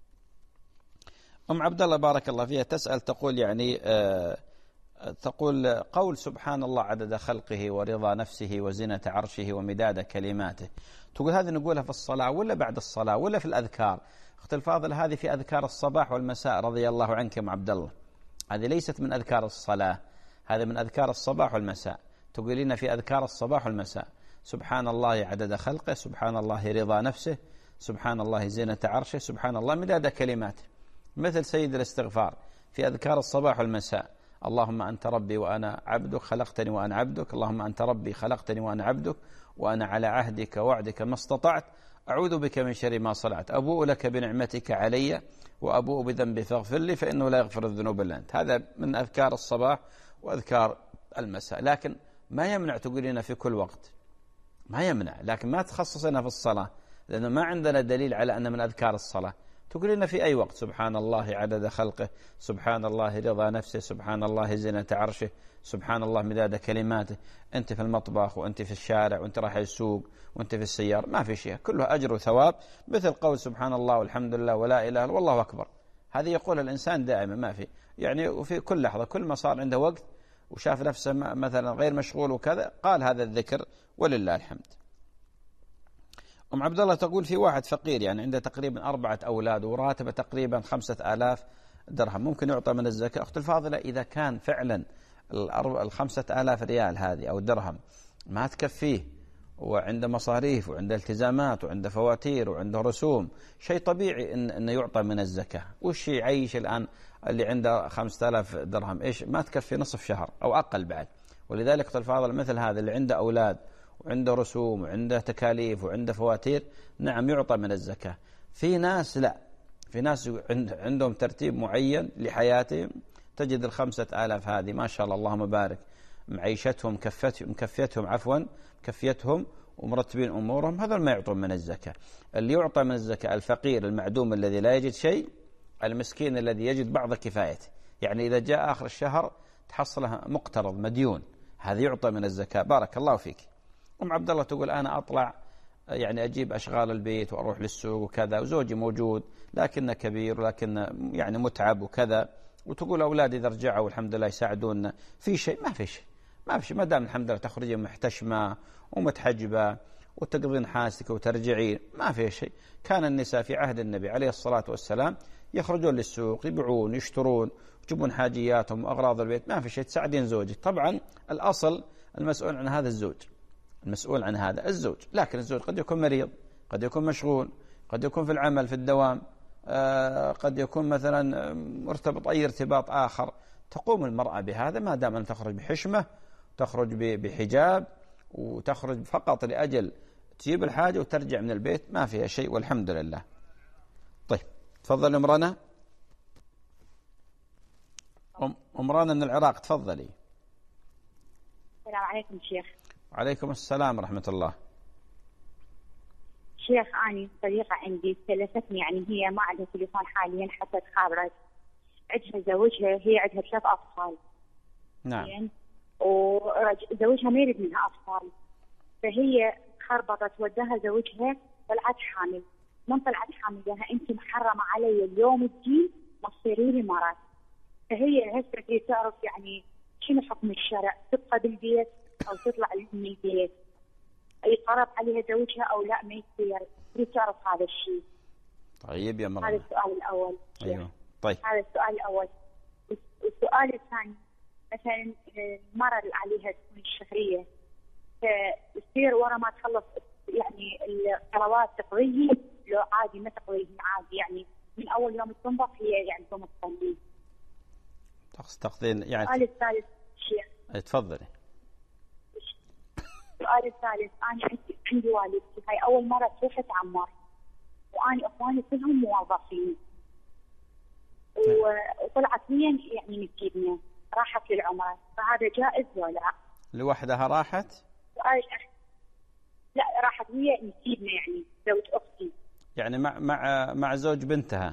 أم عبد الله بارك الله فيها تسأل تقول يعني تقول قول سبحان الله عدد خلقه ورضا نفسه وزنة عرشه ومداد كلماته، تقول هذه نقولها في الصلاة ولا بعد الصلاة ولا في الأذكار؟ أختي الفاضل هذه في أذكار الصباح والمساء رضي الله عنك يا أم عبد الله، هذه ليست من أذكار الصلاة، هذا من أذكار الصباح والمساء. تقولين في أذكار الصباح والمساء سبحان الله عدد خلقه، سبحان الله رضا نفسه، سبحان الله زينة عرشه، سبحان الله مداد كلماته، مثل سيد الاستغفار في أذكار الصباح والمساء: اللهم أنت ربي وأنا عبدك خلقتني وأنا عبدك، اللهم أنت ربي خلقتني وأنا عبدك، وأنا على عهدك ووعدك ما استطعت، أعوذ بك من شر ما صنعت، أبوء لك بنعمتك علي وأبوء بذنبي فاغفر لي فإنه لا يغفر الذنوب إلا أنت. هذا من أذكار الصباح وأذكار المساء، لكن ما يمنع تقولين في كل وقت، ما يمنع، لكن ما تخصصنا في الصلاة، لأن ما عندنا دليل على أن من أذكار الصلاة. تقولين في أي وقت سبحان الله عدد خلقه، سبحان الله رضا نفسه، سبحان الله زينة عرشه، سبحان الله مداد كلماته. أنت في المطبخ وأنت في الشارع وأنت رايح السوق وأنت في السيارة، ما في شيء، كله أجر وثواب، مثل قول سبحان الله والحمد لله ولا إله إلا والله أكبر. هذه يقول الإنسان دائما، ما في يعني، وفي كل لحظة كل ما صار عنده وقت وشاف نفسه مثلا غير مشغول وكذا قال هذا الذكر ولله الحمد. أم عبد الله تقول في واحد فقير يعني عنده تقريبا 4 أولاد وراتبه تقريبا 5000 درهم، ممكن يعطى من الزكاة؟ أخت الفاضلة إذا كان فعلا 5000 ريال هذه أو درهم ما تكفيه وعنده مصاريف وعنده التزامات وعنده فواتير وعنده رسوم، شيء طبيعي إنه يعطى من الزكاة. وش يعيش الآن اللي عنده 5000 درهم؟ إيش ما تكفي نصف شهر أو أقل بعد. ولذلك أخت الفاضلة مثل هذا اللي عنده أولاد وعنده رسوم وعنده تكاليف وعنده فواتير، نعم يعطى من الزكاة. في ناس لا، في ناس عندهم ترتيب معين لحياتهم، تجد 5000 هذه ما شاء الله اللهم بارك معيشتهم كفيتهم ومرتبين أمورهم، هذول ما يعطون من الزكاة. اللي يعطى من الزكاة الفقير المعدوم الذي لا يجد شيء، المسكين الذي يجد بعض كفايته، يعني إذا جاء آخر الشهر تحصله مقترض مديون، هذا يعطى من الزكاة. بارك الله فيك. أم عبد الله تقول أنا أطلع يعني أجيب أشغال البيت وأروح للسوق وكذا، وزوجي موجود لكنه كبير ولكن يعني متعب وكذا، وتقول أولادي إذا رجعوا الحمد لله يساعدون في شيء. ما في شيء، ما دام الحمد لله تخرجين محتشمة ومتحجبة وتقضين حاجتك وترجعين، ما في شيء. كان النساء في عهد النبي عليه الصلاة والسلام يخرجون للسوق يبيعون يشترون يجيبون حاجياتهم وأغراض البيت، ما في شيء، تساعدين زوجك. طبعا الأصل المسؤول عن هذا الزوج، المسؤول عن هذا الزوج، لكن الزوج قد يكون مريض، قد يكون مشغول، قد يكون في العمل في الدوام، قد يكون مثلا مرتبط أي ارتباط آخر. تقوم المرأة بهذا ما دام أن تخرج بحشمة، تخرج بحجاب، وتخرج فقط لأجل تجيب الحاجة وترجع من البيت، ما فيها شيء والحمد لله. طيب تفضل أم رنا. أم رنا من العراق، تفضلي. السلام عليكم شيخ. وعليكم السلام ورحمة الله. شيخ أنا صديقة عندي سلفتني، يعني هي ما عندها تليفون حاليا حتى تخابرت، عندها زوجها، هي عندها 3 أطفال. نعم. وزوجها ما يريد منها أطفال، فهي خربطت وداها زوجها، طلعت حامل. من طلعت حامل لها أنت محرمة علي اليوم الدين ما تصيري لي مرض. فهي هسه تريد تعرف يعني شنو حكم الشرع، تبقى بالبيت أو تطلع من البيت، يقرب عليها زوجها أو لا ما يصير، تريد تعرف هذا الشيء. طيب يا مرة. هذا السؤال الأول. أيوه طيب. هذا السؤال الأول. والسؤال الثاني، مثلا المرة اللي عليها تكون الشهرية، فتصير ورا ما تخلص يعني الصلوات تقضيه لو عادي ما تقضيهن عادي، يعني من أول يوم تنضف هي يعني تقوم تصلي. تقضين يعني. السؤال الثالث شيخ. تفضلي. السؤال الثالث، أنا عندي والدتي هاي أول مرة تروح تعمر، وأنا إخواني كلهم موظفين، وطلعت هي يعني مسكينة راحت للعمرة، فهذا جائز ولا لا؟ لوحدها راحت؟ لا راحت هي مسكينة يعني زوج أختي. يعني مع زوج بنتها؟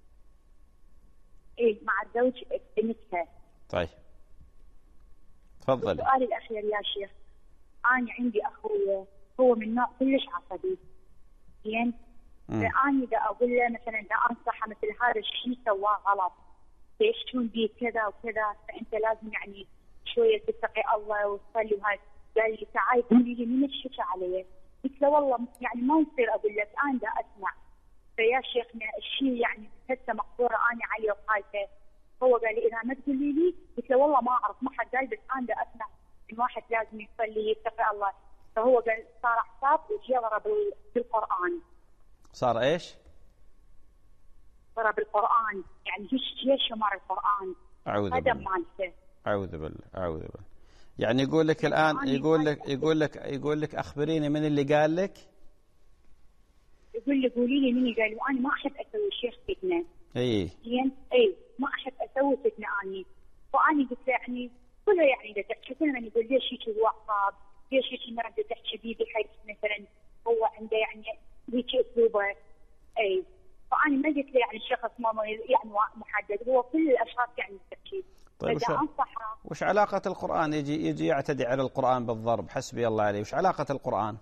إيه مع زوج بنتها. طيب تفضلي. السؤال الأخير يا شيخ، أنا عندي أخويا هو من نوع كلش عصبي، زين؟ فأنا إذا أقول له مثلا إذا أنصحه مثل هذا الشيء سواه غلط، يشتون بيه كذا وكذا، فأنت لازم يعني شوية تتقي الله وتصلي وهاي. قال لي تعالي قولي لي من الشكا علي. قلت له والله يعني ما يصير أقول لك، أنا دا أسمع. فيا شيخنا الشيء يعني هسه مقدورة أنا عليه وخايفة. هو قال لي إذا ما تقولي لي، قلت له والله ما أعرف، ما حد قال، بس أنا دا أسمع الواحد لازم يصلي يتقي الله. فهو قال صار حساب وجي ضرب بالقرآن. صار إيش؟ ضرب بالقرآن، يعني هيش شمار القرآن. أعوذ هذا بالله. مالته. أعوذ بالله أعوذ بالله. يعني يقول لك الآن يقول لك أخبريني من اللي قال لك؟ يقول لي قولي لي من قال، وأنا ما أحب أسوي شيخ فتنة. إيه. زين؟ إيه ما أحب أسوي فتنة أني. فأني قلت له يعني كله يعني إذا تحكي كل من يقول ليش هيك هو عصاب، ليش هيك ما بدك تحكي بيه بحيث مثلا هو عنده يعني هيك أسلوبه. إيه فأنا ما قلت له يعني شخص ما يعني محدد، هو كل الأشخاص يعني تحكي. طيب وش علاقة القرآن يجي يعتدي على القرآن بالضرب؟ حسبي الله عليه، وش علاقة القرآن؟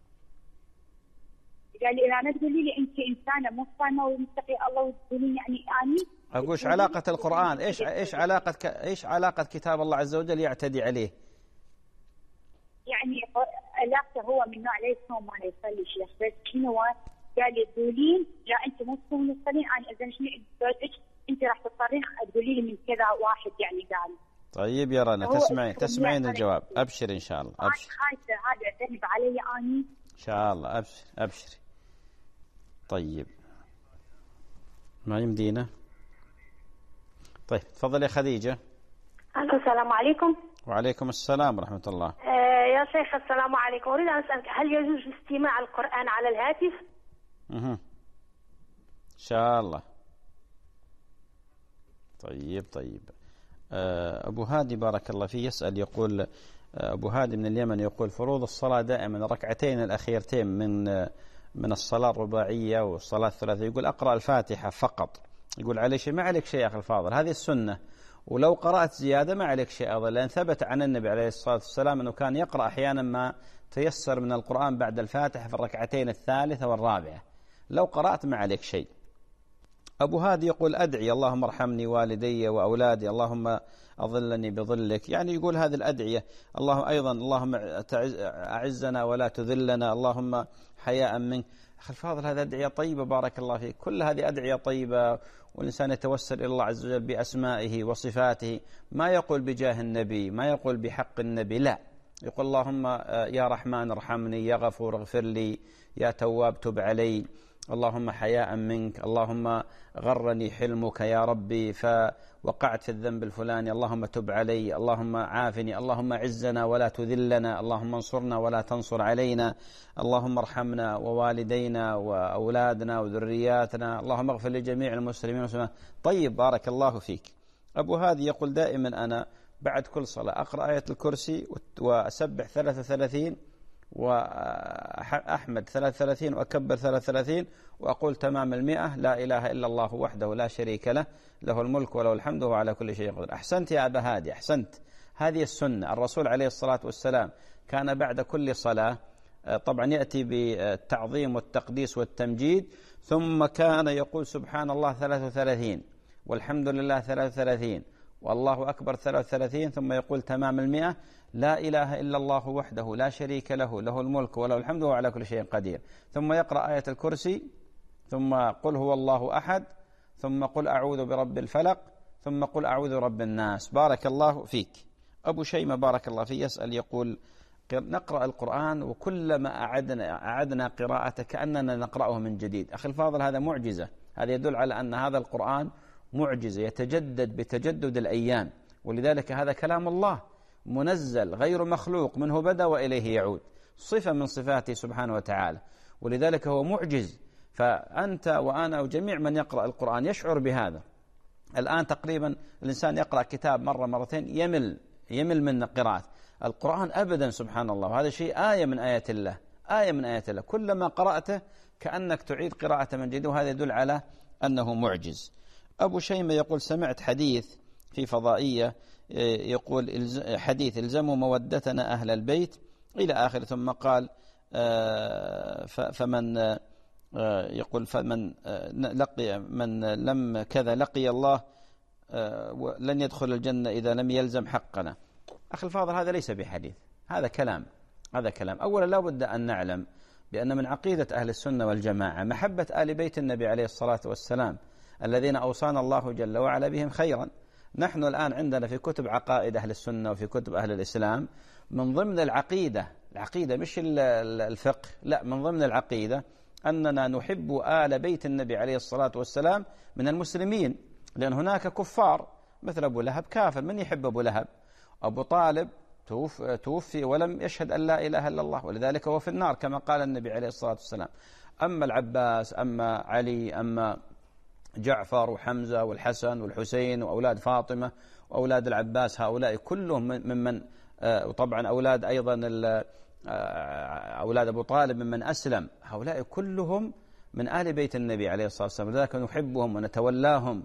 قال لي إذا ما تقولي لي أنت إنسانة مو صايمة ومتقي الله وتقولين يعني أني أقول إيش علاقة القرآن؟ إيش علاقة كتاب الله عز وجل يعتدي عليه؟ يعني علاقته هو من نوع لا يصوم ولا يصلي شيخ، بس شنو قال لي تقولين لا أنت مو تصومين وتصلين، أنا إذا شنو أنت راح تضطرين تقولي لي من كذا واحد يعني قال. طيب يا رنا تسمعين الجواب، أبشر إن شاء الله. أبشر. خايفة هذا ذنب علي أني. إن شاء الله أبشري. طيب ما يمدينا. طيب تفضل يا خديجة. السلام عليكم. وعليكم السلام ورحمة الله. يا شيخ السلام عليكم، أريد أن أسألك هل يجوز استماع القرآن على الهاتف؟ إن شاء الله. طيب أبو هادي بارك الله فيه يسأل، يقول أبو هادي من اليمن، يقول فروض الصلاة دائما الركعتين الأخيرتين من الصلاة الرباعية والصلاة الثلاثية، يقول أقرأ الفاتحة فقط. يقول عليه شيء؟ ما عليك شيء يا أخي الفاضل، هذه السنة، ولو قرأت زيادة ما عليك شيء أيضا، لأن ثبت عن النبي عليه الصلاة والسلام أنه كان يقرأ أحيانا ما تيسر من القرآن بعد الفاتحة في الركعتين الثالثة والرابعة. لو قرأت ما عليك شيء. أبو هادي يقول أدعي اللهم ارحمني والدي وأولادي، اللهم أظلني بظلك، يعني يقول هذه الأدعية. اللهم أعزنا ولا تذلنا، اللهم حياء منك. أخي الفاضل هذه أدعية طيبة بارك الله فيك، كل هذه أدعية طيبة، والإنسان يتوسل إلى الله عز وجل بأسمائه وصفاته، ما يقول بجاه النبي، ما يقول بحق النبي، لا، يقول اللهم يا رحمن ارحمني، يا غفور اغفر لي، يا تواب تب علي، اللهم حياء منك، اللهم غرني حلمك يا ربي فوقعت في الذنب الفلاني، اللهم تب علي، اللهم عافني، اللهم عزنا ولا تذلنا، اللهم انصرنا ولا تنصر علينا، اللهم ارحمنا ووالدينا وأولادنا وذرياتنا، اللهم اغفر لجميع المسلمين والمسلمات. طيب بارك الله فيك. أبو هادي يقول دائما أنا بعد كل صلاة أقرأ آية الكرسي وأسبح 33 وأحمد 33 وأكبر 33 وأقول تمام 100 لا إله إلا الله وحده لا شريك له، له الملك وله الحمد وهو على كل شيء قدير. أحسنت يا أبا هادي، أحسنت. هذه السنة. الرسول عليه الصلاة والسلام كان بعد كل صلاة طبعا يأتي بالتعظيم والتقديس والتمجيد، ثم كان يقول سبحان الله 33 والحمد لله 33 والله أكبر 33، ثم يقول تمام 100 لا إله إلا الله وحده لا شريك له، له الملك وله الحمد وهو على كل شيء قدير. ثم يقرأ آية الكرسي، ثم قل هو الله أحد، ثم قل أعوذ برب الفلق، ثم قل أعوذ برب الناس. بارك الله فيك. أبو شيمة بارك الله فيه يسأل يقول نقرأ القرآن وكلما أعدنا قراءته كأننا نقرأه من جديد. أخي الفاضل هذا معجزة، هذا يدل على أن هذا القرآن معجزة يتجدد بتجدد الأيام، ولذلك هذا كلام الله منزل غير مخلوق، منه بدأ وإليه يعود، صفة من صفاته سبحانه وتعالى، ولذلك هو معجز. فأنت وأنا وجميع من يقرأ القرآن يشعر بهذا. الآن تقريبا الإنسان يقرأ كتاب مرة مرتين يمل من قراءة القرآن أبدا، سبحان الله. وهذا شيء آية من آيات الله، آية من آيات الله، كلما قرأته كأنك تعيد قراءة من جديد، وهذا يدل على أنه معجز. أبو شيمة يقول سمعت حديث في فضائية يقول حديث الزموا مودتنا أهل البيت إلى آخر، ثم قال فمن يقول فمن لقي من لم كذا لقي الله لن يدخل الجنة إذا لم يلزم حقنا. أخي الفاضل هذا ليس بحديث، هذا كلام. أولا لا بد أن نعلم بأن من عقيدة أهل السنة والجماعة محبة آل بيت النبي عليه الصلاة والسلام الذين أوصانا الله جل وعلا بهم خيرا. نحن الآن عندنا في كتب عقائد أهل السنة وفي كتب أهل الإسلام من ضمن العقيدة مش الفقه، لا، من ضمن العقيدة أننا نحب آل بيت النبي عليه الصلاة والسلام من المسلمين، لأن هناك كفار مثل أبو لهب كافر. من يحب أبو لهب؟ أبو طالب توفي ولم يشهد أن لا إله إلا الله، ولذلك هو في النار كما قال النبي عليه الصلاة والسلام. أما العباس، أما علي، أما جعفر وحمزة والحسن والحسين وأولاد فاطمة وأولاد العباس، هؤلاء كلهم ممن وطبعا أولاد أيضا أولاد أبو طالب ممن أسلم، هؤلاء كلهم من آل بيت النبي عليه الصلاة والسلام، لذلك نحبهم ونتولاهم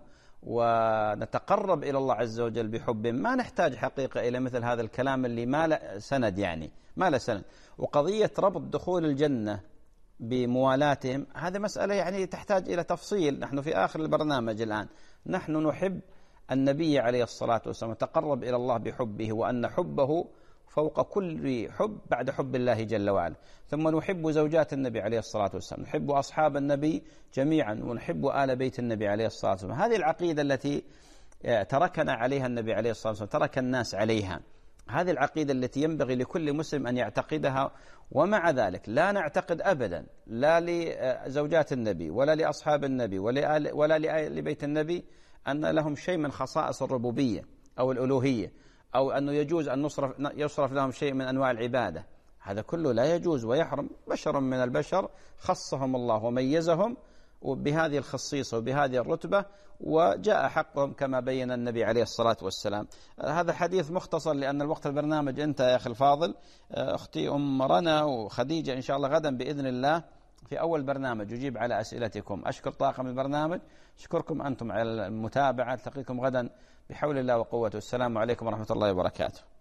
ونتقرب إلى الله عز وجل بحبهم. ما نحتاج حقيقة إلى مثل هذا الكلام اللي ما له سند، يعني ما له سند. وقضية ربط دخول الجنة بموالاتهم هذا مسألة يعني تحتاج إلى تفصيل. نحن في آخر البرنامج الآن نحن نحب النبي عليه الصلاة والسلام وتقرب إلى الله بحبه، وأن حبه فوق كل حب بعد حب الله جل وعلا. ثم نحب زوجات النبي عليه الصلاة والسلام، نحب أصحاب النبي جميعا، ونحب آل بيت النبي عليه الصلاة والسلام. هذه العقيدة التي تركنا عليها النبي عليه الصلاة والسلام، ترك الناس عليها. هذه العقيدة التي ينبغي لكل مسلم أن يعتقدها. ومع ذلك لا نعتقد أبدا لا لزوجات النبي ولا لأصحاب النبي ولا لآل بيت النبي أن لهم شيء من خصائص الربوبية أو الألوهية، أو أنه يجوز أن يصرف لهم شيء من أنواع العبادة. هذا كله لا يجوز ويحرم. بشر من البشر خصهم الله وميزهم بهذه الخصيصة وبهذه الرتبة، وجاء حقهم كما بين النبي عليه الصلاة والسلام. هذا حديث مختصر لأن الوقت البرنامج انتهى يا أخي الفاضل. أختي أم رنا وخديجة إن شاء الله غدا بإذن الله في أول برنامج يجيب على أسئلتكم. أشكر طاقم البرنامج، أشكركم أنتم على المتابعة. ألتقيكم غدا بحول الله وقوته. السلام عليكم ورحمة الله وبركاته.